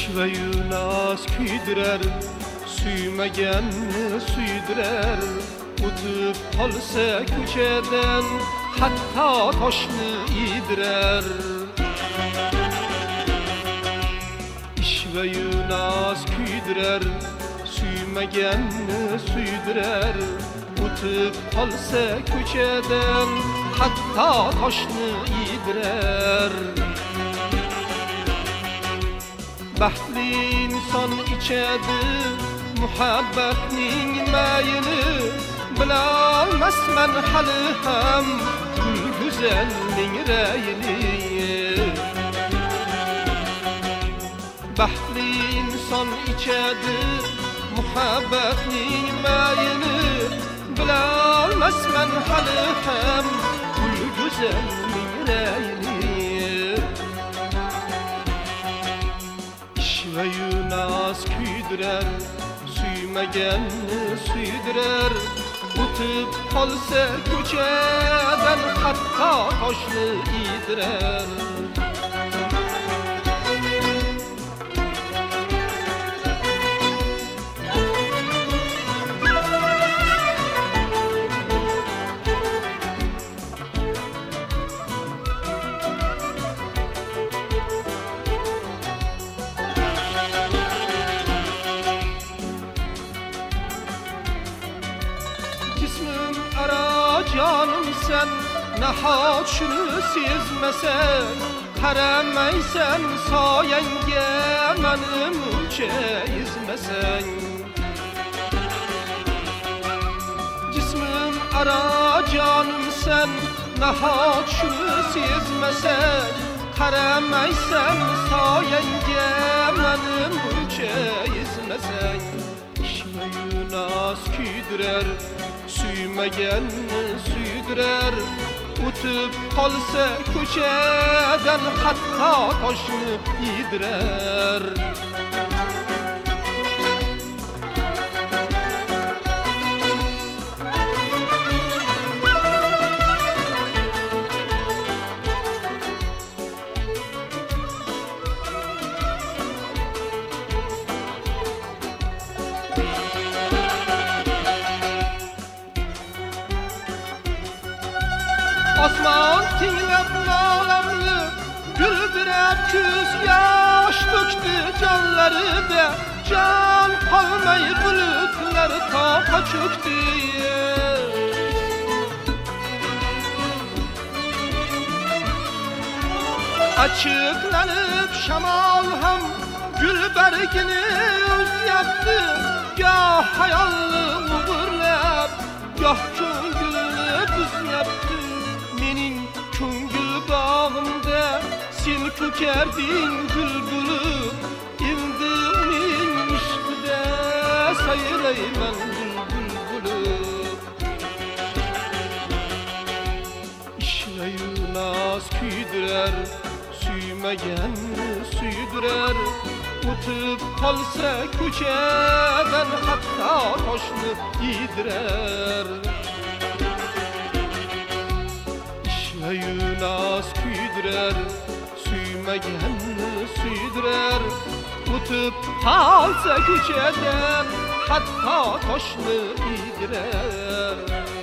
İşveyu naz küydürer, suymaganni suydirar. O'tib qolsa ko'chadan hatto toshni iydirar. İşveyu naz küydürer, suymaganni suydirar. O'tib qolsa ko'chadan hatto toshni iydirar. Baxtli inson ichadi muhabbatning mayini. Bilolmasman hali ham go'zalning rayini. Baxtli inson ichadi muhabbatning mayini. Bilolmasman hali ham go'zalning rayini. İşveyu naz küydürer, suymaganni suydirar. O'tib qolsa ko'chadan hatto toshni iydirar. Cismim ara canım sen, nahot shuni sezmasan. Qaramaysan soyangga menimcha ezmasang. Cismim ara canım sen, nahot shuni sezmasan. Qaramaysan soyangga menimcha ezmasang. İşveyu naz küydürer, suymaganni suydirar. O'tib qolsa ko'chadan hatto toshni iydirar. Osmon tinglab olamni guldirab ko'z yosh to'kdi jonlarida. Jon qolmay bulutlar toqa cho'kdi. Açıklanıp shamol ham gul bargini o'zyapti. Goh hayolni uğurlab, goh ko'ngilni buzyapti. Mening ko'ngil bog'imda sen ko'karding bulbulib. Endi uning ishqida sayrayman bulbulib. İşveyu naz küydürer, suymaganni suydirar. O'tib qolsa ko'chadan hatto toshni iydirar. İşveyu naz küydürer, suymaganni suydirar. O'tib qolsa ko'chadan hatto toshni iydirar.